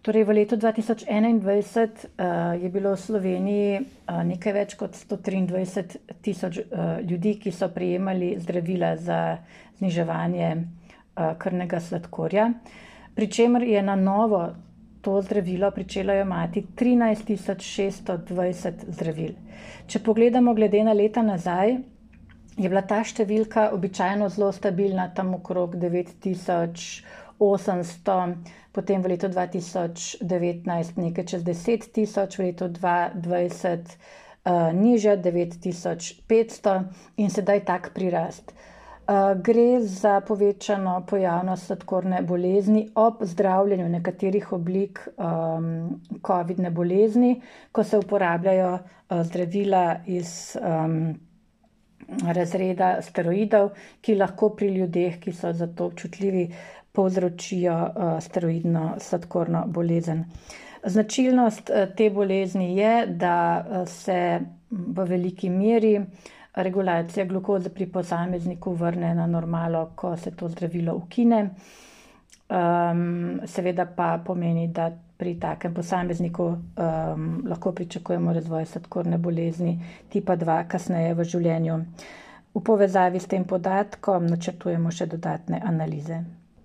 Torej, v letu 2021 je bilo v Sloveniji nekaj več kot 123 tisoč ljudi, ki so prejemali zdravila za zniževanje krvnega sladkorja, pri čemer je na novo to zdravilo pričelo jemati 13.620 zdravil. Če pogledamo glede na leta nazaj, je bila ta številka običajno zelo stabilna, tam okrog 9.800, potem v letu 2019 nekaj čez 10.000, v letu 2020 nižja 9.500 in sedaj tak prirast. Gre za povečano pojavnost sladkorne bolezni ob zdravljenju nekaterih oblik covidne bolezni, ko se uporabljajo zdravila iz razreda steroidov, ki lahko pri ljudeh, ki so za to občutljivi, povzročijo steroidno sladkorno bolezen. Značilnost te bolezni je, da se v veliki meri regulacija glukoze pri posamezniku vrne na normalo, ko se to zdravilo ukine. Seveda pa pomeni, da pri takem posamezniku lahko pričakujemo razvoj sladkorne bolezni tipa 2 kasneje v življenju. V povezavi s tem podatkom načrtujemo še dodatne analize.